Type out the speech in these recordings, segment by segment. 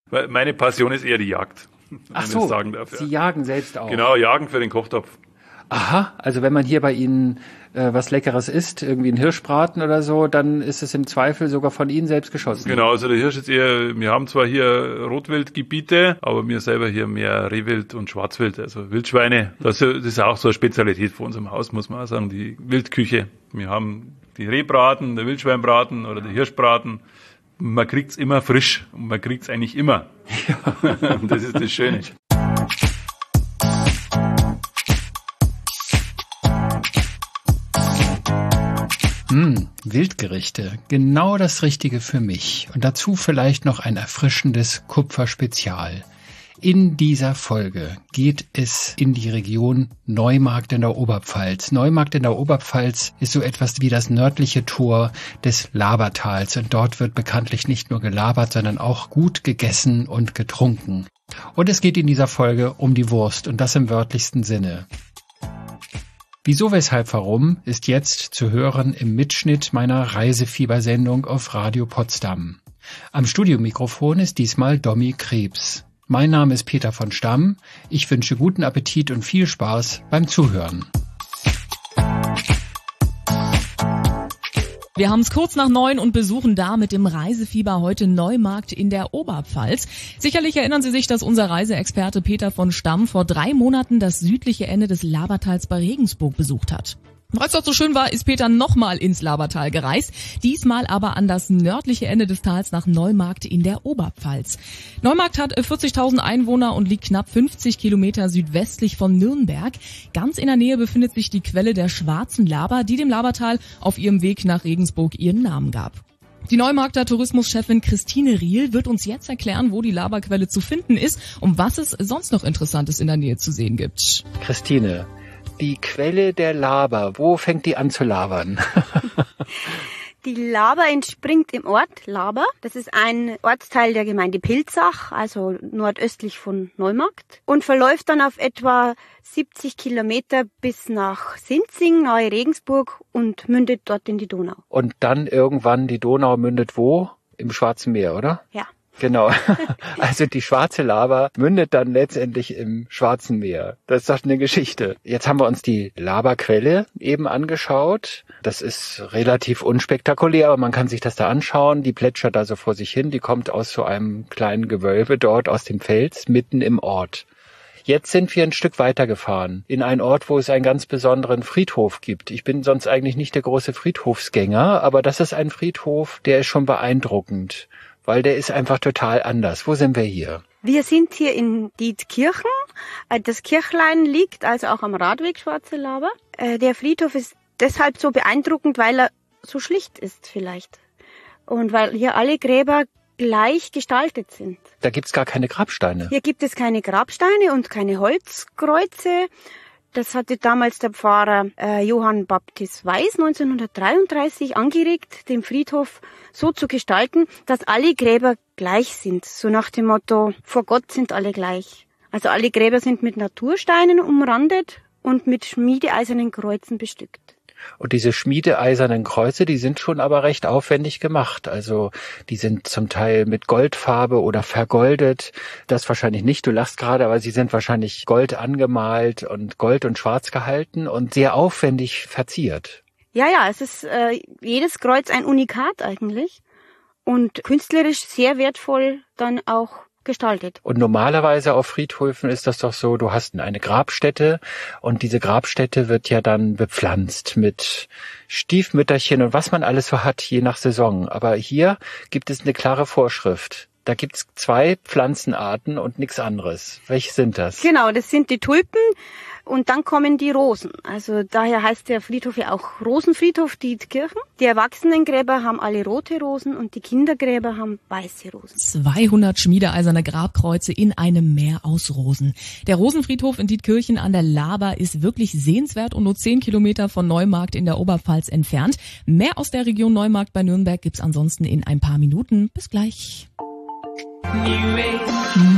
Meine Passion ist eher die Jagd, wenn ich das sagen darf. Sie jagen selbst auch? Genau, jagen für den Kochtopf. Aha, also wenn man hier bei Ihnen was Leckeres isst, irgendwie einen Hirschbraten oder so, dann ist es im Zweifel sogar von Ihnen selbst geschossen. Genau, also der Hirsch ist eher, wir haben zwar hier Rotwildgebiete, aber wir selber hier mehr Rehwild und Schwarzwild, also Wildschweine. Das ist auch so eine Spezialität von unserem Haus, muss man auch sagen, die Wildküche. Wir haben die Rehbraten, der Wildschweinbraten oder der Hirschbraten. Man kriegt's immer frisch und man kriegt's eigentlich immer. Ja. Und das ist das Schöne. Wildgerichte, genau das Richtige für mich. Und dazu vielleicht noch ein erfrischendes Kupferspezial. In dieser Folge geht es in die Region Neumarkt in der Oberpfalz. Neumarkt in der Oberpfalz ist so etwas wie das nördliche Tor des Labertals. Und dort wird bekanntlich nicht nur gelabert, sondern auch gut gegessen und getrunken. Und es geht in dieser Folge um die Wurst und das im wörtlichsten Sinne. Wieso, weshalb, warum ist jetzt zu hören im Mitschnitt meiner Reisefiebersendung auf Radio Potsdam. Am Studiomikrofon ist diesmal Domi Krebs. Mein Name ist Peter von Stamm. Ich wünsche guten Appetit und viel Spaß beim Zuhören. Wir haben es kurz nach 9 und besuchen da mit dem Reisefieber heute Neumarkt in der Oberpfalz. Sicherlich erinnern Sie sich, dass unser Reiseexperte Peter von Stamm vor 3 Monaten das südliche Ende des Labertals bei Regensburg besucht hat. Weil es dort so schön war, ist Peter nochmal ins Labertal gereist, diesmal aber an das nördliche Ende des Tals nach Neumarkt in der Oberpfalz. Neumarkt hat 40.000 Einwohner und liegt knapp 50 Kilometer südwestlich von Nürnberg. Ganz in der Nähe befindet sich die Quelle der Schwarzen Laber, die dem Labertal auf ihrem Weg nach Regensburg ihren Namen gab. Die Neumarkter Tourismuschefin Christine Riel wird uns jetzt erklären, wo die Laberquelle zu finden ist und was es sonst noch Interessantes in der Nähe zu sehen gibt. Christine, die Quelle der Laber, wo fängt die an zu labern? Die Laber entspringt im Ort Laber. Das ist ein Ortsteil der Gemeinde Pilzach, also nordöstlich von Neumarkt, und verläuft dann auf etwa 70 Kilometer bis nach Sinzing, nahe Regensburg, und mündet dort in die Donau. Und dann irgendwann die Donau mündet wo? Im Schwarzen Meer, oder? Ja. Genau. Also die Schwarze Laber mündet dann letztendlich im Schwarzen Meer. Das ist doch eine Geschichte. Jetzt haben wir uns die Laberquelle eben angeschaut. Das ist relativ unspektakulär, aber man kann sich das da anschauen. Die plätschert da so vor sich hin. Die kommt aus so einem kleinen Gewölbe dort aus dem Fels mitten im Ort. Jetzt sind wir ein Stück weiter gefahren, in einen Ort, wo es einen ganz besonderen Friedhof gibt. Ich bin sonst eigentlich nicht der große Friedhofsgänger, aber das ist ein Friedhof, der ist schon beeindruckend, weil der ist einfach total anders. Wo sind wir hier? Wir sind hier in Dietkirchen. Das Kirchlein liegt also auch am Radweg Schwarze Laber. Der Friedhof ist deshalb so beeindruckend, weil er so schlicht ist vielleicht. Und weil hier alle Gräber gleich gestaltet sind. Da gibt's gar keine Grabsteine. Hier gibt es keine Grabsteine und keine Holzkreuze. Das hatte damals der Pfarrer Johann Baptist Weiß 1933 angeregt, den Friedhof so zu gestalten, dass alle Gräber gleich sind. So nach dem Motto, vor Gott sind alle gleich. Also alle Gräber sind mit Natursteinen umrandet und mit schmiedeeisernen Kreuzen bestückt. Und diese schmiedeeisernen Kreuze, die sind schon aber recht aufwendig gemacht. Also die sind zum Teil mit Goldfarbe oder vergoldet. Das wahrscheinlich nicht, du lachst gerade, aber sie sind wahrscheinlich Gold angemalt und Gold und Schwarz gehalten und sehr aufwendig verziert. Ja, es ist jedes Kreuz ein Unikat eigentlich und künstlerisch sehr wertvoll dann auch gestaltet. Und normalerweise auf Friedhöfen ist das doch so, du hast eine Grabstätte und diese Grabstätte wird ja dann bepflanzt mit Stiefmütterchen und was man alles so hat, je nach Saison. Aber hier gibt es eine klare Vorschrift. Da gibt's 2 Pflanzenarten und nichts anderes. Welche sind das? Genau, das sind die Tulpen und dann kommen die Rosen. Also daher heißt der Friedhof ja auch Rosenfriedhof Dietkirchen. Die Erwachsenengräber haben alle rote Rosen und die Kindergräber haben weiße Rosen. 200 schmiedeeiserne Grabkreuze in einem Meer aus Rosen. Der Rosenfriedhof in Dietkirchen an der Laber ist wirklich sehenswert und nur 10 Kilometer von Neumarkt in der Oberpfalz entfernt. Mehr aus der Region Neumarkt bei Nürnberg gibt's ansonsten in ein paar Minuten. Bis gleich.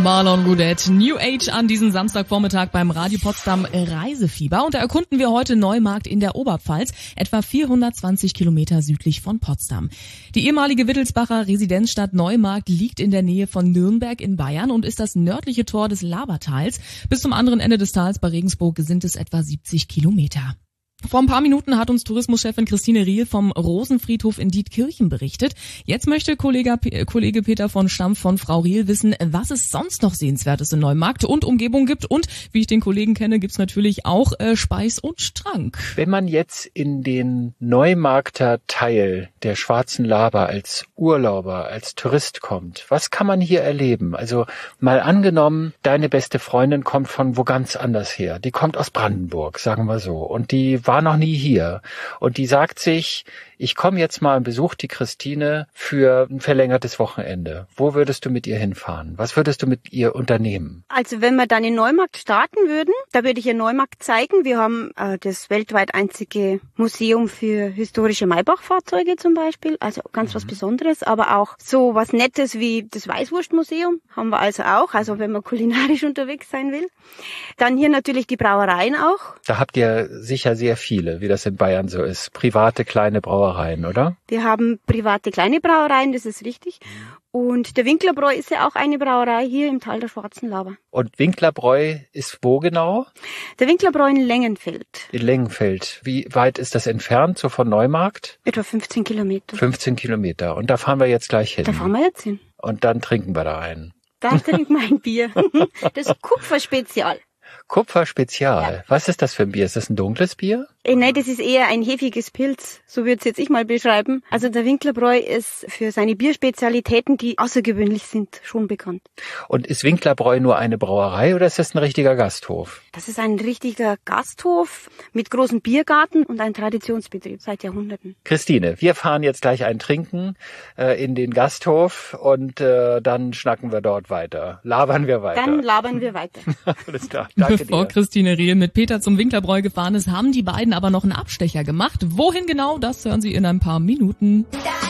Marlon Goudet, New Age an diesem Samstagvormittag beim Radio Potsdam Reisefieber. Und da erkunden wir heute Neumarkt in der Oberpfalz, etwa 420 Kilometer südlich von Potsdam. Die ehemalige Wittelsbacher Residenzstadt Neumarkt liegt in der Nähe von Nürnberg in Bayern und ist das nördliche Tor des Labertals. Bis zum anderen Ende des Tals bei Regensburg sind es etwa 70 Kilometer. Vor ein paar Minuten hat uns Tourismuschefin Christine Riel vom Rosenfriedhof in Dietkirchen berichtet. Jetzt möchte Kollege Peter von Stamm von Frau Riel wissen, was es sonst noch Sehenswertes in Neumarkt und Umgebung gibt. Und wie ich den Kollegen kenne, gibt's natürlich auch Speis und Trank. Wenn man jetzt in den Neumarkter Teil der Schwarzen Laber als Urlauber, als Tourist kommt, was kann man hier erleben? Also mal angenommen, deine beste Freundin kommt von wo ganz anders her. Die kommt aus Brandenburg, sagen wir so. Und die war noch nie hier. Und die sagt sich, ich komme jetzt mal und besuche die Christine für ein verlängertes Wochenende. Wo würdest du mit ihr hinfahren? Was würdest du mit ihr unternehmen? Also wenn wir dann in Neumarkt starten würden, da würde ich ihr Neumarkt zeigen. Wir haben das weltweit einzige Museum für historische Maybach-Fahrzeuge zum Beispiel. Also ganz was Besonderes, aber auch so was Nettes wie das Weißwurstmuseum haben wir also auch. Also wenn man kulinarisch unterwegs sein will. Dann hier natürlich die Brauereien auch. Da habt ihr sicher sehr viele, wie das in Bayern so ist. Private kleine Brauereien, oder? Wir haben private kleine Brauereien, das ist richtig. Und der Winklerbräu ist ja auch eine Brauerei hier im Tal der Schwarzen Laber. Und Winklerbräu ist wo genau? Der Winklerbräu in Lengenfeld. In Lengenfeld. Wie weit ist das entfernt, so von Neumarkt? Etwa 15 Kilometer. 15 Kilometer. Und da fahren wir jetzt gleich hin. Da fahren wir jetzt hin. Und dann trinken wir da ein. Da trinken wir ein Bier. Das Kupferspezial. Kupferspezial. Ja. Was ist das für ein Bier? Ist das ein dunkles Bier? Nein, das ist eher ein hefiges Pilz, so würde es jetzt ich mal beschreiben. Also der Winklerbräu ist für seine Bierspezialitäten, die außergewöhnlich sind, schon bekannt. Und ist Winklerbräu nur eine Brauerei oder ist das ein richtiger Gasthof? Das ist ein richtiger Gasthof mit großem Biergarten und ein Traditionsbetrieb seit Jahrhunderten. Christine, wir fahren jetzt gleich ein Trinken in den Gasthof und dann schnacken wir dort weiter. Labern wir weiter. Dann labern wir weiter. Alles klar, danke Bevor dir. Christine Riel mit Peter zum Winklerbräu gefahren ist, haben die beiden aber noch einen Abstecher gemacht. Wohin genau, das hören Sie in ein paar Minuten.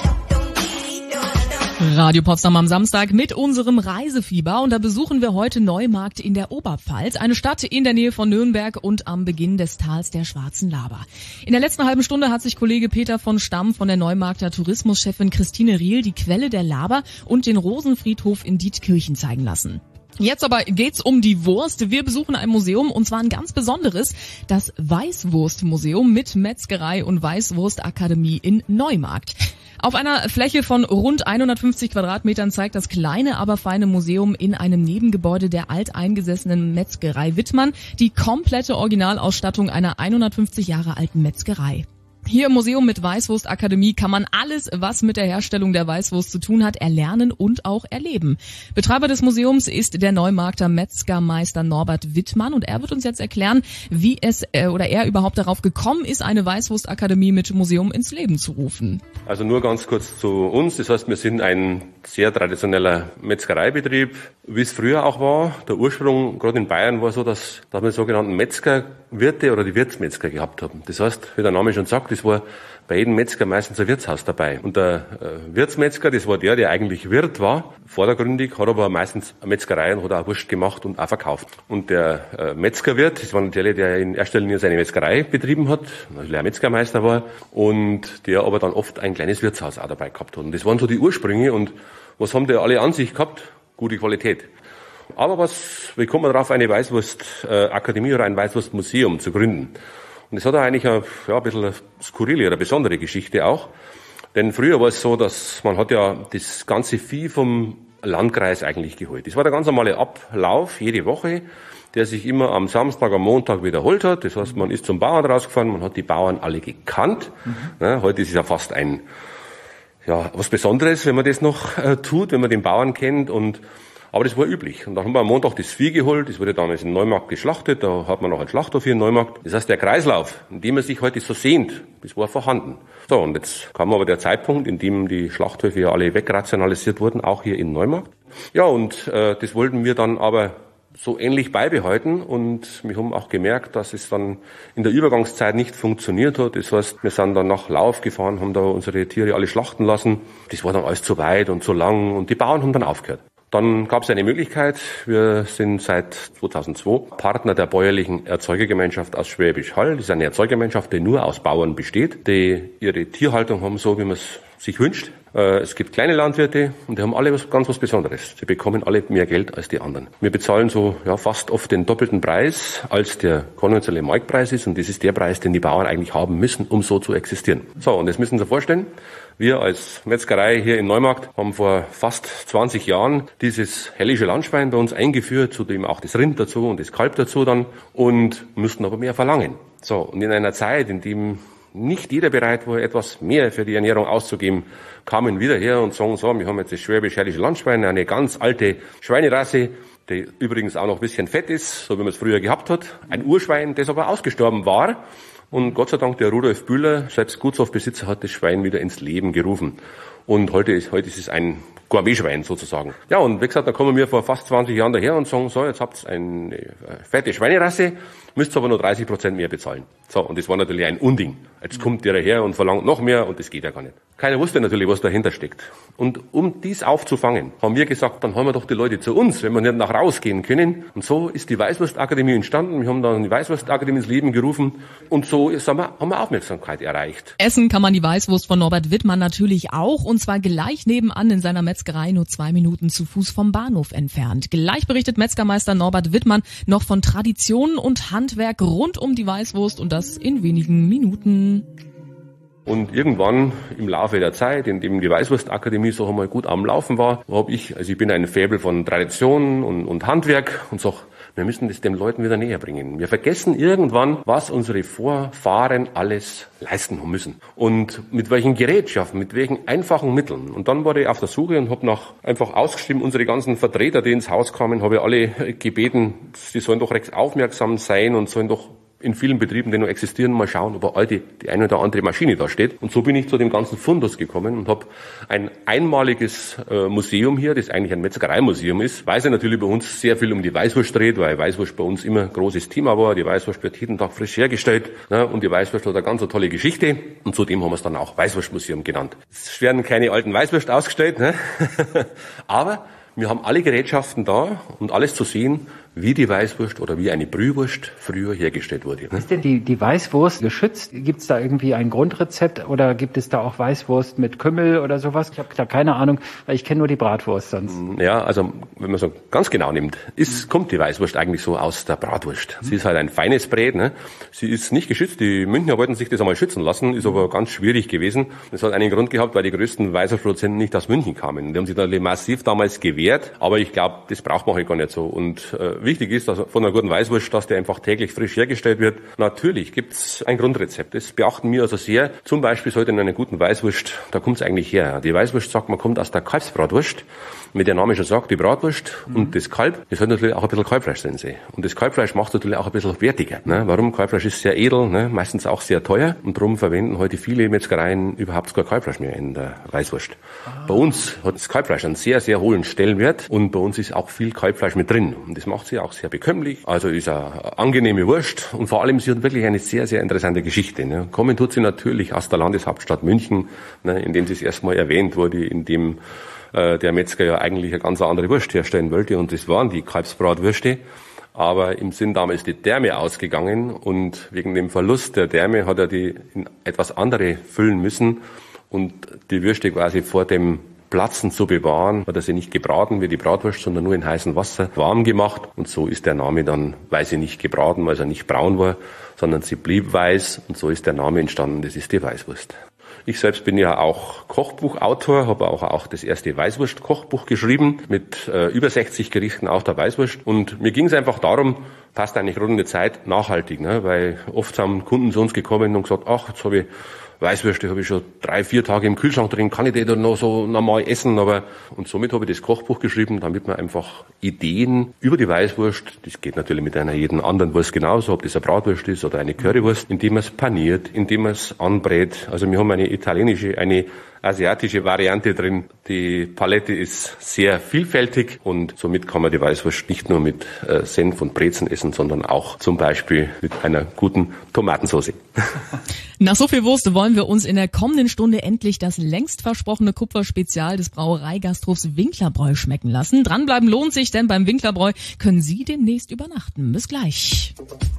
Radio Potsdam am Samstag mit unserem Reisefieber und da besuchen wir heute Neumarkt in der Oberpfalz, eine Stadt in der Nähe von Nürnberg und am Beginn des Tals der Schwarzen Laber. In der letzten halben Stunde hat sich Kollege Peter von Stamm von der Neumarkter Tourismuschefin Christine Riel die Quelle der Laber und den Rosenfriedhof in Dietkirchen zeigen lassen. Jetzt aber geht's um die Wurst. Wir besuchen ein Museum und zwar ein ganz besonderes, das Weißwurstmuseum mit Metzgerei und Weißwurstakademie in Neumarkt. Auf einer Fläche von rund 150 Quadratmetern zeigt das kleine, aber feine Museum in einem Nebengebäude der alteingesessenen Metzgerei Wittmann die komplette Originalausstattung einer 150 Jahre alten Metzgerei. Hier im Museum mit Weißwurstakademie kann man alles, was mit der Herstellung der Weißwurst zu tun hat, erlernen und auch erleben. Betreiber des Museums ist der Neumarkter Metzgermeister Norbert Wittmann und er wird uns jetzt erklären, wie er überhaupt darauf gekommen ist, eine Weißwurstakademie mit Museum ins Leben zu rufen. Also nur ganz kurz zu uns. Das heißt, wir sind ein sehr traditioneller Metzgereibetrieb, wie es früher auch war. Der Ursprung, gerade in Bayern, war so, dass wir sogenannten Metzgerwirte oder die Wirtsmetzger gehabt haben. Das heißt, wie der Name schon sagt, das war bei jedem Metzger meistens ein Wirtshaus dabei. Und der Wirtsmetzger, das war der eigentlich Wirt war, vordergründig, hat aber meistens eine Metzgerei und hat auch Wurst gemacht und auch verkauft. Und der Metzgerwirt, das war natürlich der in erster Linie seine Metzgerei betrieben hat, also der Metzgermeister war und der aber dann oft ein kleines Wirtshaus auch dabei gehabt hat. Und das waren so die Ursprünge und was haben die alle an sich gehabt? Gute Qualität. Aber wie kommt man darauf, eine Weißwurstakademie oder ein Weißwurstmuseum zu gründen? Und das hat eigentlich ein bisschen eine skurrile oder besondere Geschichte auch. Denn früher war es so, dass man hat ja das ganze Vieh vom Landkreis eigentlich geholt. Das war der ganz normale Ablauf jede Woche, der sich immer am Samstag, am Montag wiederholt hat. Das heißt, man ist zum Bauern rausgefahren, man hat die Bauern alle gekannt. Ja, heute ist es ja fast was Besonderes, wenn man das noch tut, wenn man den Bauern kennt aber das war üblich. Und dann haben wir am Montag das Vieh geholt, das wurde damals in Neumarkt geschlachtet, da hat man noch einen Schlachthof hier in Neumarkt. Das heißt, der Kreislauf, in dem man sich heute so sehnt, das war vorhanden. So, und jetzt kam aber der Zeitpunkt, in dem die Schlachthöfe ja alle wegrationalisiert wurden, auch hier in Neumarkt. Ja, und das wollten wir dann aber so ähnlich beibehalten und wir haben auch gemerkt, dass es dann in der Übergangszeit nicht funktioniert hat. Das heißt, wir sind dann nach Lauf gefahren, haben da unsere Tiere alle schlachten lassen. Das war dann alles zu weit und zu lang und die Bauern haben dann aufgehört. Dann gab es eine Möglichkeit. Wir sind seit 2002 Partner der bäuerlichen Erzeugergemeinschaft aus Schwäbisch Hall. Das ist eine Erzeugergemeinschaft, die nur aus Bauern besteht, die ihre Tierhaltung haben, so wie man es sich wünscht. Es gibt kleine Landwirte und die haben alle ganz was Besonderes. Sie bekommen alle mehr Geld als die anderen. Wir bezahlen so fast oft den doppelten Preis, als der konventionelle Marktpreis ist. Und das ist der Preis, den die Bauern eigentlich haben müssen, um so zu existieren. So, und das müssen Sie sich vorstellen. Wir als Metzgerei hier in Neumarkt haben vor fast 20 Jahren dieses hällische Landschwein bei uns eingeführt, zudem auch das Rind dazu und das Kalb dazu dann und mussten aber mehr verlangen. So, und in einer Zeit, in dem nicht jeder bereit war, etwas mehr für die Ernährung auszugeben, kamen wieder her und sagen so, wir haben jetzt das schwäbisch-hällische Landschwein, eine ganz alte Schweinerasse, die übrigens auch noch ein bisschen fett ist, so wie man es früher gehabt hat. Ein Urschwein, das aber ausgestorben war. Und Gott sei Dank, der Rudolf Bühler, selbst Gutshofbesitzer, hat das Schwein wieder ins Leben gerufen. Und heute ist es ein Gourmetschwein sozusagen. Ja, und wie gesagt, da kommen wir vor fast 20 Jahren daher und sagen, so, jetzt habt ihr eine fette Schweinerasse, müsst aber nur 30% mehr bezahlen. So, und das war natürlich ein Unding. Jetzt kommt der her und verlangt noch mehr und das geht ja gar nicht. Keiner wusste natürlich, was dahinter steckt. Und um dies aufzufangen, haben wir gesagt, dann haben wir doch die Leute zu uns, wenn wir nicht nach rausgehen können. Und so ist die Weißwurstakademie entstanden. Wir haben dann die Weißwurstakademie ins Leben gerufen und so haben wir Aufmerksamkeit erreicht. Essen kann man die Weißwurst von Norbert Wittmann natürlich auch, und zwar gleich nebenan in seiner Metzgerei, nur 2 Minuten zu Fuß vom Bahnhof entfernt. Gleich berichtet Metzgermeister Norbert Wittmann noch von Traditionen und Handwerk rund um die Weißwurst, und das in wenigen Minuten. Und irgendwann im Laufe der Zeit, in dem die Weißwurstakademie so einmal gut am Laufen war, ich bin ein Faible von Tradition und Handwerk und sag, wir müssen das den Leuten wieder näher bringen. Wir vergessen irgendwann, was unsere Vorfahren alles leisten haben müssen. Und mit welchen Gerätschaften, mit welchen einfachen Mitteln. Und dann war ich auf der Suche und habe einfach ausgeschrieben, unsere ganzen Vertreter, die ins Haus kamen, habe ich alle gebeten, sie sollen doch recht aufmerksam sein und sollen doch in vielen Betrieben, die noch existieren, mal schauen, ob die eine oder andere Maschine da steht. Und so bin ich zu dem ganzen Fundus gekommen und habe ein einmaliges Museum hier, das eigentlich ein Metzgereimuseum ist, weil es natürlich bei uns sehr viel um die Weißwurst dreht, weil Weißwurst bei uns immer ein großes Thema war. Die Weißwurst wird jeden Tag frisch hergestellt, ne? Und die Weißwurst hat eine ganz tolle Geschichte. Und zudem haben wir es dann auch Weißwurstmuseum genannt. Es werden keine alten Weißwurst ausgestellt, ne? Aber wir haben alle Gerätschaften da und alles zu sehen, wie die Weißwurst oder wie eine Brühwurst früher hergestellt wurde. Ist denn die Weißwurst geschützt? Gibt es da irgendwie ein Grundrezept oder gibt es da auch Weißwurst mit Kümmel oder sowas? Ich habe da keine Ahnung, weil ich kenne nur die Bratwurst sonst. Ja, also wenn man so ganz genau nimmt, kommt die Weißwurst eigentlich so aus der Bratwurst. Sie ist halt ein feines Brät, ne? Sie ist nicht geschützt. Die Münchner wollten sich das einmal schützen lassen, ist aber ganz schwierig gewesen. Das hat einen Grund gehabt, weil die größten Weißwurstproduzenten nicht aus München kamen. Die haben sich natürlich massiv damals gewehrt, aber ich glaube, das braucht man halt gar nicht so. Und wichtig ist, dass von einer guten Weißwurst, dass der einfach täglich frisch hergestellt wird. Natürlich gibt's ein Grundrezept. Das beachten wir also sehr. Zum Beispiel sollte in einer guten Weißwurst, da kommt's eigentlich her. Die Weißwurst sagt, man kommt aus der Kalbsbratwurst. Wie der Name schon sagt, die Bratwurst und das Kalb, das hat natürlich auch ein bisschen Kalbfleisch drin. Und das Kalbfleisch macht natürlich auch ein bisschen wertiger. Ne? Warum? Kalbfleisch ist sehr edel, ne? Meistens auch sehr teuer. Und darum verwenden heute viele Metzgereien überhaupt kein Kalbfleisch mehr in der Weißwurst. Bei uns hat das Kalbfleisch einen sehr, sehr hohen Stellenwert und bei uns ist auch viel Kalbfleisch mit drin. Und das macht sie auch sehr bekömmlich. Also ist eine angenehme Wurst und vor allem sie hat wirklich eine sehr, sehr interessante Geschichte. Ne? Kommen tut sie natürlich aus der Landeshauptstadt München, ne? In dem sie das erstmal erwähnt wurde, in dem der Metzger ja eigentlich eine ganz andere Wurst herstellen wollte und das waren die Kalbsbratwürste. Aber ihm sind damals die Därme ausgegangen und wegen dem Verlust der Därme hat er die in etwas andere füllen müssen und die Würste quasi vor dem Platzen zu bewahren, hat er sie nicht gebraten wie die Bratwurst, sondern nur in heißem Wasser warm gemacht und so ist der Name dann, weil sie nicht gebraten, weil sie nicht braun war, sondern sie blieb weiß und so ist der Name entstanden, das ist die Weißwurst. Ich selbst bin ja auch Kochbuchautor, habe auch das erste Weißwurst-Kochbuch geschrieben mit über 60 Gerichten auch der Weißwurst. Und mir ging es einfach darum, passt eigentlich rund um die Zeit, nachhaltig, ne? Weil oft sind Kunden zu uns gekommen und gesagt, ach, jetzt habe ich Weißwürste habe ich schon 3-4 Tage im Kühlschrank drin, kann ich die dann noch so normal essen, und somit habe ich das Kochbuch geschrieben, damit man einfach Ideen über die Weißwurst, das geht natürlich mit einer jeden anderen Wurst genauso, ob das eine Bratwurst ist oder eine Currywurst, indem man es paniert, indem man es anbrät. Also wir haben eine asiatische Variante drin. Die Palette ist sehr vielfältig und somit kann man die Weißwurst nicht nur mit Senf und Brezen essen, sondern auch zum Beispiel mit einer guten Tomatensauce. Nach so viel Wurst wollen wir uns in der kommenden Stunde endlich das längst versprochene Kupferspezial des Brauereigasthofs Winklerbräu schmecken lassen. Dranbleiben lohnt sich, denn beim Winklerbräu können Sie demnächst übernachten. Bis gleich.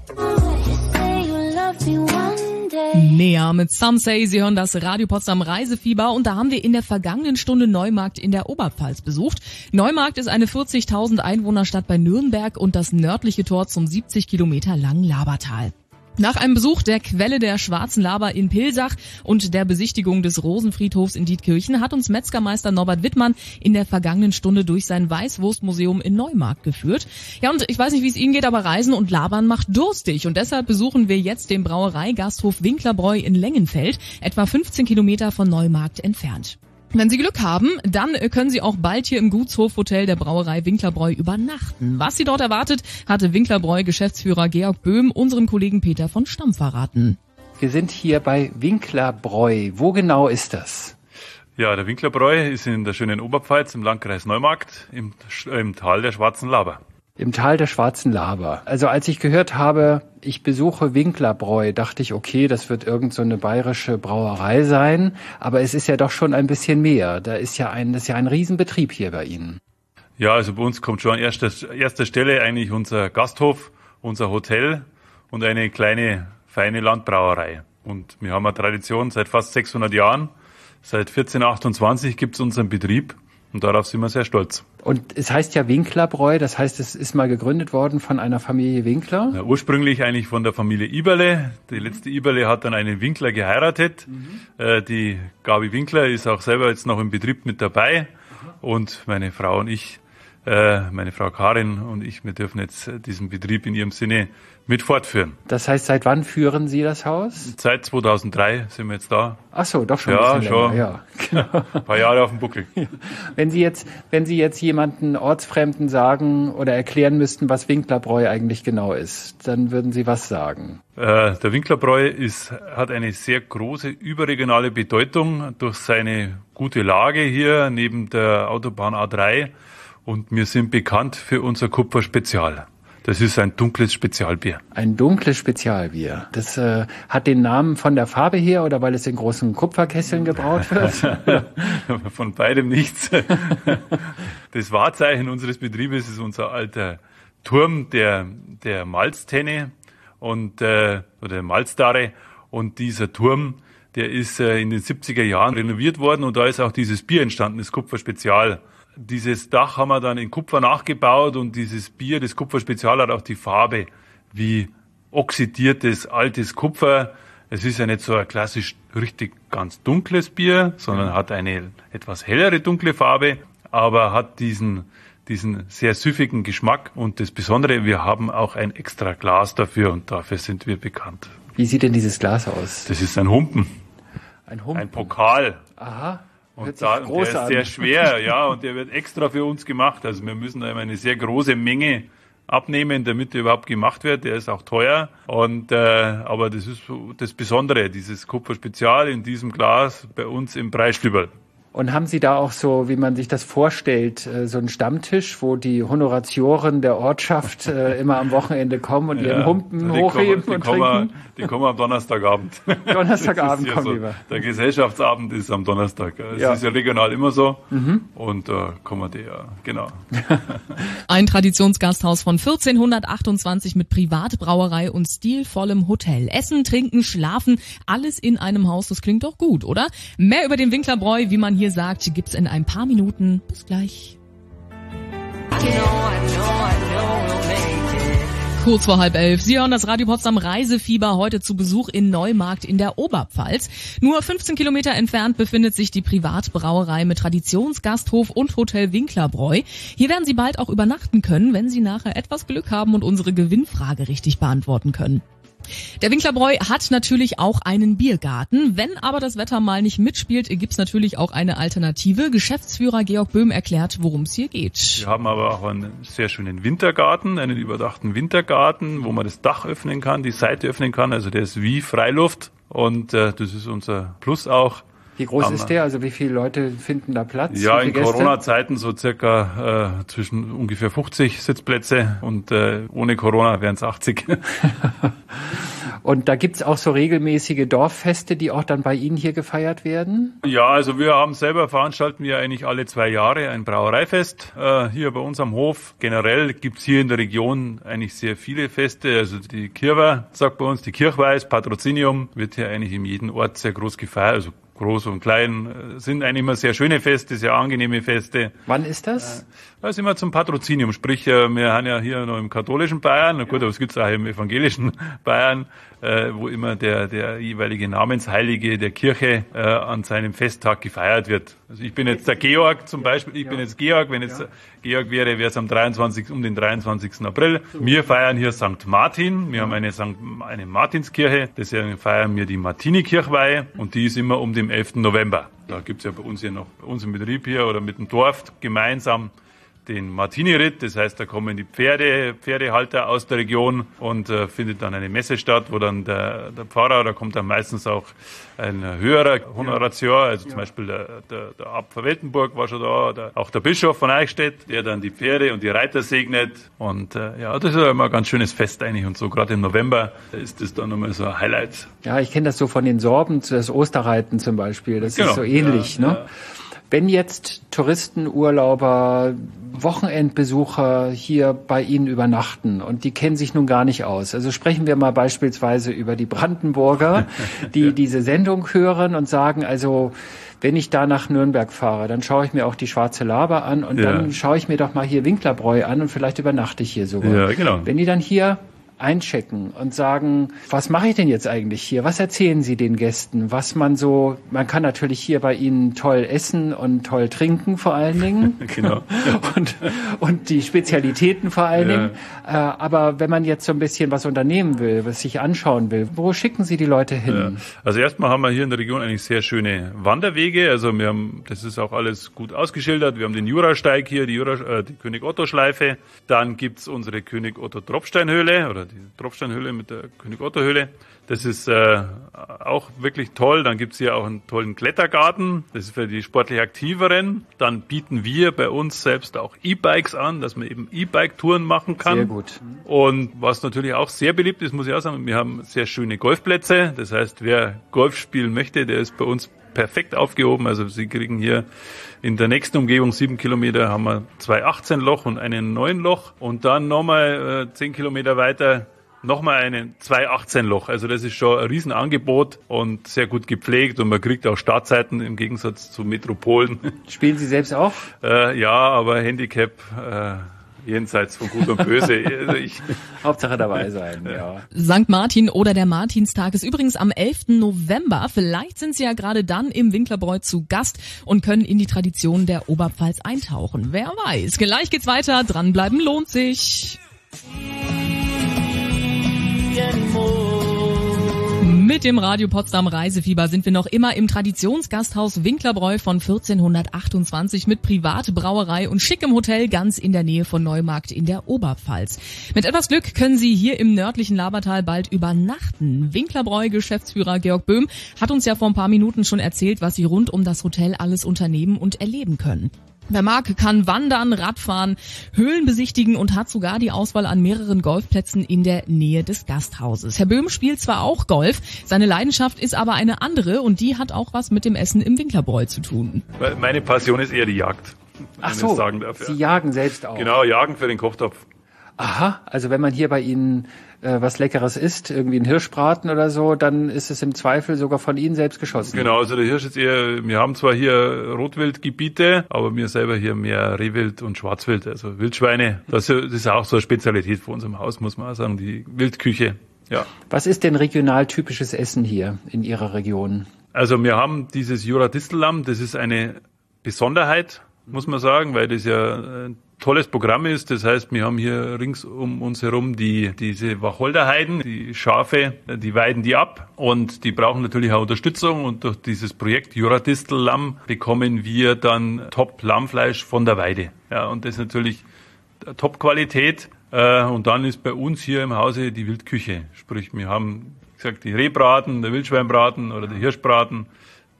Näher mit Some Say. Sie hören das Radio Potsdam Reisefieber und da haben wir in der vergangenen Stunde Neumarkt in der Oberpfalz besucht. Neumarkt ist eine 40.000 Einwohnerstadt bei Nürnberg und das nördliche Tor zum 70 Kilometer langen Labertal. Nach einem Besuch der Quelle der Schwarzen Laber in Pilsach und der Besichtigung des Rosenfriedhofs in Dietkirchen hat uns Metzgermeister Norbert Wittmann in der vergangenen Stunde durch sein Weißwurstmuseum in Neumarkt geführt. Ja, und ich weiß nicht, wie es Ihnen geht, aber Reisen und Labern macht durstig. Und deshalb besuchen wir jetzt den Brauereigasthof Winklerbräu in Lengenfeld, etwa 15 Kilometer von Neumarkt entfernt. Wenn Sie Glück haben, dann können Sie auch bald hier im Gutshofhotel der Brauerei Winklerbräu übernachten. Was Sie dort erwartet, hatte Winklerbräu-Geschäftsführer Georg Böhm unserem Kollegen Peter von Stamm verraten. Wir sind hier bei Winklerbräu. Wo genau ist das? Ja, der Winklerbräu ist in der schönen Oberpfalz im Landkreis Neumarkt im Tal der Schwarzen Laber. Im Tal der Schwarzen Laber. Also als ich gehört habe, ich besuche Winklerbräu, dachte ich, okay, das wird irgend so eine bayerische Brauerei sein. Aber es ist ja doch schon ein bisschen mehr. Das ist ja ein Riesenbetrieb hier bei Ihnen. Ja, also bei uns kommt schon an erster Stelle eigentlich unser Gasthof, unser Hotel und eine kleine, feine Landbrauerei. Und wir haben eine Tradition seit fast 600 Jahren. Seit 1428 gibt es unseren Betrieb. Und darauf sind wir sehr stolz. Und es heißt ja Winklerbräu, das heißt, es ist mal gegründet worden von einer Familie Winkler? Ja, ursprünglich eigentlich von der Familie Iberle. Die letzte Iberle hat dann einen Winkler geheiratet. Die Gabi Winkler ist auch selber jetzt noch im Betrieb mit dabei. Und meine Frau und ich, meine Frau Karin und ich, wir dürfen jetzt diesen Betrieb in ihrem Sinne mit fortführen. Das heißt, seit wann führen Sie das Haus? Seit 2003 sind wir jetzt da. Ach so, doch schon ein bisschen länger. Ja, genau. Ein paar Jahre auf dem Buckel. Ja. Wenn Sie jetzt jemanden Ortsfremden sagen oder erklären müssten, was Winklerbräu eigentlich genau ist, dann würden Sie was sagen? Der Winklerbräu hat eine sehr große überregionale Bedeutung durch seine gute Lage hier neben der Autobahn A3 und wir sind bekannt für unser Kupferspezial. Das ist ein dunkles Spezialbier. Ein dunkles Spezialbier. Das hat den Namen von der Farbe her oder weil es in großen Kupferkesseln gebraut wird? Von beidem nichts. Das Wahrzeichen unseres Betriebes ist unser alter Turm der Malztenne oder Malzdarre. Und dieser Turm, der ist in den 70er Jahren renoviert worden und da ist auch dieses Bier entstanden, das Kupferspezial. Dieses Dach haben wir dann in Kupfer nachgebaut und dieses Bier, das Kupferspezial, hat auch die Farbe wie oxidiertes altes Kupfer. Es ist ja nicht so ein klassisch richtig ganz dunkles Bier, sondern hat eine etwas hellere dunkle Farbe, aber hat diesen sehr süffigen Geschmack. Und das Besondere, wir haben auch ein extra Glas dafür und dafür sind wir bekannt. Wie sieht denn dieses Glas aus? Das ist ein Humpen. Ein Humpen? Ein Pokal. Aha. Und der ist sehr schwer, ja, und der wird extra für uns gemacht. Also wir müssen da immer eine sehr große Menge abnehmen, damit der überhaupt gemacht wird. Der ist auch teuer. Aber das ist das Besondere, dieses Kupferspezial in diesem Glas bei uns im Preisstüberl. Und haben Sie da auch so, wie man sich das vorstellt, so einen Stammtisch, wo die Honoratioren der Ortschaft immer am Wochenende kommen und ihren Humpen hochheben und trinken? Die kommen am Donnerstagabend. Donnerstagabend kommen so, lieber. Der Gesellschaftsabend ist am Donnerstag. Es ist ja regional immer so. Und da kommen die genau. Ein Traditionsgasthaus von 1428 mit Privatbrauerei und stilvollem Hotel. Essen, trinken, schlafen, alles in einem Haus. Das klingt doch gut, oder? Mehr über den Winklerbräu, wie man hier sagt, gibt's in ein paar Minuten. Bis gleich. Kurz vor 10:30. Sie hören das Radio Potsdam Reisefieber heute zu Besuch in Neumarkt in der Oberpfalz. Nur 15 Kilometer entfernt befindet sich die Privatbrauerei mit Traditionsgasthof und Hotel Winklerbräu. Hier werden Sie bald auch übernachten können, wenn Sie nachher etwas Glück haben und unsere Gewinnfrage richtig beantworten können. Der Winklerbräu hat natürlich auch einen Biergarten. Wenn aber das Wetter mal nicht mitspielt, gibt's natürlich auch eine Alternative. Geschäftsführer Georg Böhm erklärt, worum es hier geht. Wir haben aber auch einen sehr schönen Wintergarten, einen überdachten Wintergarten, wo man das Dach öffnen kann, die Seite öffnen kann. Also der ist wie Freiluft und das ist unser Plus auch. Wie groß ist der? Also wie viele Leute finden da Platz? Ja, in Corona-Zeiten so circa zwischen ungefähr 50 Sitzplätze und ohne Corona wären es 80. Und da gibt's auch so regelmäßige Dorffeste, die auch dann bei Ihnen hier gefeiert werden? Ja, also wir haben selber, veranstalten wir eigentlich alle 2 Jahre ein Brauereifest hier bei uns am Hof. Generell gibt's hier in der Region eigentlich sehr viele Feste. Also die Kirwa, sagt bei uns, die Kirchweih, Patrozinium, wird hier eigentlich in jedem Ort sehr groß gefeiert. Also groß und klein, sind eigentlich immer sehr schöne Feste, sehr angenehme Feste. Wann ist das? Das ist immer zum Patrozinium, sprich, wir haben ja hier noch im katholischen Bayern, na gut, aber es gibt's auch im evangelischen Bayern, wo immer der jeweilige Namensheilige der Kirche an seinem Festtag gefeiert wird. Also ich bin jetzt der Georg zum Beispiel, ich bin jetzt Georg, wenn jetzt Georg wäre es um den 23. April. Wir feiern hier St. Martin, wir haben eine Martinskirche, deswegen feiern wir die Martini-Kirchweih und die ist immer um den 11. November. Da gibt's ja bei uns hier noch, bei uns im Betrieb hier oder mit dem Dorf gemeinsam den Martini-Ritt, das heißt, da kommen die Pferdehalter aus der Region und findet dann eine Messe statt, wo dann der Pfarrer, da kommt dann meistens auch ein höherer Honorateur, also zum Beispiel der Abt von Weltenburg war schon da, auch der Bischof von Eichstätt, der dann die Pferde und die Reiter segnet und das ist ja immer ein ganz schönes Fest eigentlich und so, gerade im November ist das dann nochmal so ein Highlight. Ja, ich kenne das so von den Sorben, das Osterreiten zum Beispiel, das ist so ähnlich, ne? Ja. Wenn jetzt Touristen, Urlauber, Wochenendbesucher hier bei Ihnen übernachten und die kennen sich nun gar nicht aus. Also sprechen wir mal beispielsweise über die Brandenburger, die diese Sendung hören und sagen, also wenn ich da nach Nürnberg fahre, dann schaue ich mir auch die Schwarze Laber an und dann schaue ich mir doch mal hier Winklerbräu an und vielleicht übernachte ich hier sogar. Ja, genau. Wenn die dann hier einchecken und sagen, was mache ich denn jetzt eigentlich hier? Was erzählen Sie den Gästen? Man kann natürlich hier bei Ihnen toll essen und toll trinken vor allen Dingen. Genau. und die Spezialitäten vor allen Dingen. Aber wenn man jetzt so ein bisschen was unternehmen will, was sich anschauen will, wo schicken Sie die Leute hin? Ja. Also erstmal haben wir hier in der Region eigentlich sehr schöne Wanderwege. Also das ist auch alles gut ausgeschildert. Wir haben den Jurasteig hier, die König Otto Schleife. Dann gibt's unsere König Otto Tropfsteinhöhle oder die Tropfsteinhöhle mit der König Otto Höhle. Das ist auch wirklich toll. Dann gibt's hier auch einen tollen Klettergarten. Das ist für die sportlich Aktiveren. Dann bieten wir bei uns selbst auch E-Bikes an, dass man eben E-Bike-Touren machen kann. Sehr gut. Und was natürlich auch sehr beliebt ist, muss ich auch sagen, wir haben sehr schöne Golfplätze. Das heißt, wer Golf spielen möchte, der ist bei uns perfekt aufgehoben. Also Sie kriegen hier in der nächsten Umgebung 7 Kilometer haben wir 2 18-Loch und einen 9-Loch und dann nochmal 10 Kilometer weiter nochmal einen 2 18-Loch. Also das ist schon ein Riesenangebot und sehr gut gepflegt und man kriegt auch Startzeiten im Gegensatz zu Metropolen. Spielen Sie selbst auch? Ja, aber Handicap jenseits von Gut und Böse. Also Hauptsache dabei sein, ja. St. Martin oder der Martinstag ist übrigens am 11. November. Vielleicht sind Sie ja gerade dann im Winklerbräu zu Gast und können in die Tradition der Oberpfalz eintauchen. Wer weiß. Gleich geht's weiter. Dranbleiben lohnt sich. Mit dem Radio Potsdam Reisefieber sind wir noch immer im Traditionsgasthaus Winklerbräu von 1428 mit Privatbrauerei und schickem Hotel ganz in der Nähe von Neumarkt in der Oberpfalz. Mit etwas Glück können Sie hier im nördlichen Labertal bald übernachten. Winklerbräu-Geschäftsführer Georg Böhm hat uns ja vor ein paar Minuten schon erzählt, was Sie rund um das Hotel alles unternehmen und erleben können. Wer mag, kann wandern, Radfahren, Höhlen besichtigen und hat sogar die Auswahl an mehreren Golfplätzen in der Nähe des Gasthauses. Herr Böhm spielt zwar auch Golf, seine Leidenschaft ist aber eine andere und die hat auch was mit dem Essen im Winklerbräu zu tun. Meine Passion ist eher die Jagd. Ach so, Sie jagen selbst auch. Genau, jagen für den Kochtopf. Aha, also wenn man hier bei Ihnen was Leckeres isst, irgendwie ein Hirschbraten oder so, dann ist es im Zweifel sogar von Ihnen selbst geschossen. Genau, also der Hirsch ist eher, wir haben zwar hier Rotwildgebiete, aber wir selber hier mehr Rehwild und Schwarzwild, also Wildschweine. Das ist auch so eine Spezialität von unserem Haus, muss man auch sagen, die Wildküche. Ja. Was ist denn regional typisches Essen hier in Ihrer Region? Also wir haben dieses Jura-Distellamm, das ist eine Besonderheit, muss man sagen, weil das ja ein tolles Programm ist. Das heißt, wir haben hier rings um uns herum diese Wacholderheiden, die Schafe, die weiden die ab und die brauchen natürlich auch Unterstützung und durch dieses Projekt Jura-Distel-Lamm bekommen wir dann Top-Lammfleisch von der Weide. Ja, und das ist natürlich Top-Qualität. Und dann ist bei uns hier im Hause die Wildküche. Sprich, wir haben, wie gesagt, die Rehbraten, der Wildschweinbraten oder der Hirschbraten.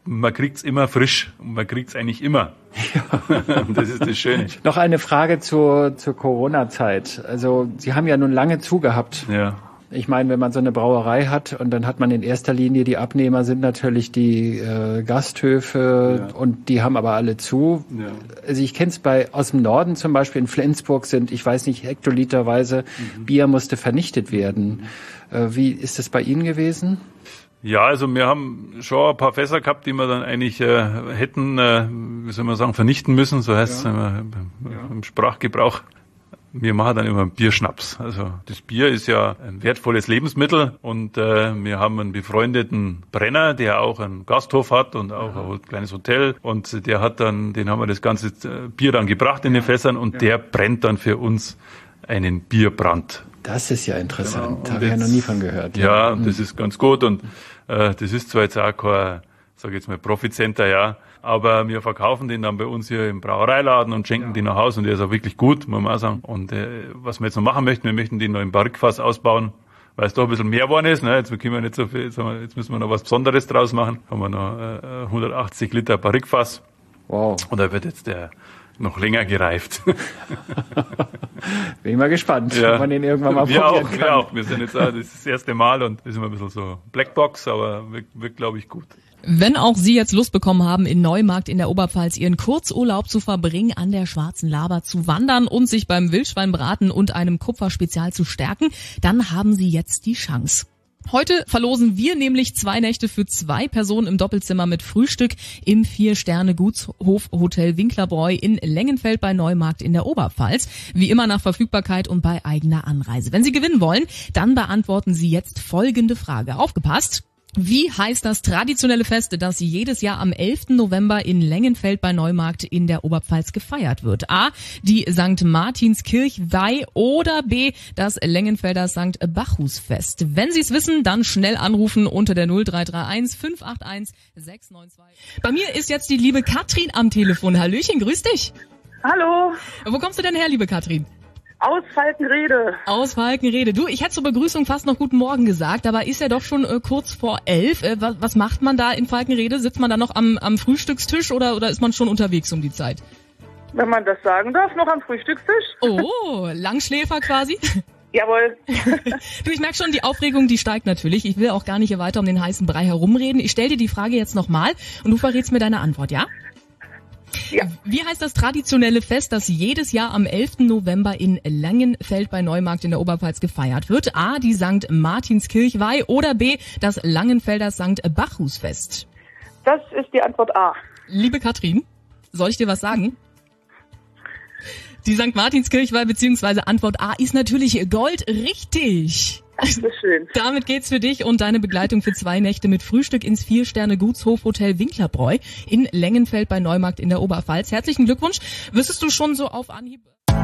man kriegt's immer frisch und man kriegt's eigentlich immer. Ja. Und das ist das Schöne. Noch eine Frage zur Corona-Zeit. Also Sie haben ja nun lange zugehabt. Ja. Ich meine, wenn man so eine Brauerei hat und dann hat man in erster Linie, die Abnehmer sind natürlich die Gasthöfe, ja. Und die haben aber alle zu. Ja. Also ich kenne es aus dem Norden zum Beispiel, in Flensburg sind, ich weiß nicht, hektoliterweise Bier musste vernichtet werden. Wie ist das bei Ihnen gewesen? Ja, also wir haben schon ein paar Fässer gehabt, die wir dann eigentlich hätten, wie soll man sagen, vernichten müssen, so heißt es im Sprachgebrauch. Wir machen dann immer einen Bierschnaps. Also das Bier ist ja ein wertvolles Lebensmittel und wir haben einen befreundeten Brenner, der auch einen Gasthof hat und auch ein kleines Hotel und den haben wir das ganze Bier dann gebracht in den Fässern und der brennt dann für uns einen Bierbrand. Das ist ja interessant, habe ich ja noch nie von gehört. Ja, das ist ganz gut und das ist zwar jetzt auch kein, sag ich jetzt mal, Profitcenter, ja, aber wir verkaufen den dann bei uns hier im Brauereiladen und schenken den nach Hause und der ist auch wirklich gut, muss man auch sagen. Und was wir jetzt noch machen möchten, wir möchten den noch im Barrikfass ausbauen, weil es doch ein bisschen mehr geworden ist. Ne? Jetzt können wir nicht so viel, jetzt müssen wir noch was Besonderes draus machen. Haben wir noch 180 Liter Barrikfass. Wow. Und da wird jetzt der noch länger gereift. Bin ich mal gespannt, ob man den irgendwann mal probieren kann. Wir auch. Wir sind jetzt das erste Mal und das ist immer ein bisschen so Blackbox, aber wird glaube ich, gut. Wenn auch Sie jetzt Lust bekommen haben, in Neumarkt in der Oberpfalz Ihren Kurzurlaub zu verbringen, an der Schwarzen Laber zu wandern und sich beim Wildschweinbraten und einem Kupferspezial zu stärken, dann haben Sie jetzt die Chance. Heute verlosen wir nämlich 2 Nächte für 2 Personen im Doppelzimmer mit Frühstück im 4-Sterne-Gutshof-Hotel Winklerbräu in Lengenfeld bei Neumarkt in der Oberpfalz. Wie immer nach Verfügbarkeit und bei eigener Anreise. Wenn Sie gewinnen wollen, dann beantworten Sie jetzt folgende Frage. Aufgepasst! Wie heißt das traditionelle Fest, das jedes Jahr am 11. November in Lengenfeld bei Neumarkt in der Oberpfalz gefeiert wird? A. Die St. Martinskirchweih oder B. das Lengenfelder St. Bacchusfest. Wenn Sie es wissen, dann schnell anrufen unter der 0331 581 692. Bei mir ist jetzt die liebe Katrin am Telefon. Hallöchen, grüß dich. Hallo. Wo kommst du denn her, liebe Katrin? Aus Falkenrede. Aus Falkenrede. Du, ich hätte zur Begrüßung fast noch guten Morgen gesagt, aber ist ja doch schon kurz vor 11. Was macht man da in Falkenrede? Sitzt man da noch am Frühstückstisch oder ist man schon unterwegs um die Zeit? Wenn man das sagen darf, noch am Frühstückstisch. Oh, Langschläfer quasi? Jawohl. Du, ich merke schon, die Aufregung, die steigt natürlich. Ich will auch gar nicht weiter um den heißen Brei herumreden. Ich stelle dir die Frage jetzt nochmal und du verrätst mir deine Antwort, ja? Ja. Wie heißt das traditionelle Fest, das jedes Jahr am 11. November in Langenfeld bei Neumarkt in der Oberpfalz gefeiert wird? A. die St. Martinskirchweih oder B. das Langenfelder St. Bacchusfest? Das ist die Antwort A. Liebe Katrin, soll ich dir was sagen? Die St. Martinskirchweih bzw. Antwort A ist natürlich Gold richtig. Das ist schön. Damit geht's für dich und deine Begleitung für 2 Nächte mit Frühstück ins 4-Sterne-Gutshof-Hotel Winklerbräu in Lengenfeld bei Neumarkt in der Oberpfalz. Herzlichen Glückwunsch. Wüsstest du schon so auf Anhieb?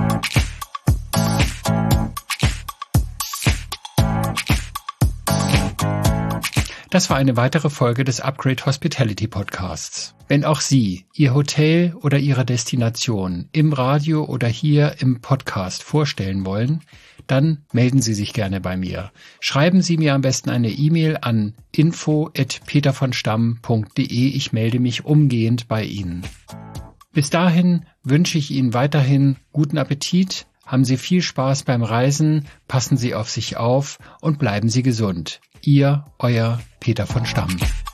Das war eine weitere Folge des Upgrade Hospitality Podcasts. Wenn auch Sie Ihr Hotel oder Ihre Destination im Radio oder hier im Podcast vorstellen wollen, dann melden Sie sich gerne bei mir. Schreiben Sie mir am besten eine E-Mail an info@petervonstamm.de. Ich melde mich umgehend bei Ihnen. Bis dahin wünsche ich Ihnen weiterhin guten Appetit, haben Sie viel Spaß beim Reisen, passen Sie auf sich auf und bleiben Sie gesund. Ihr, euer Peter von Stamm.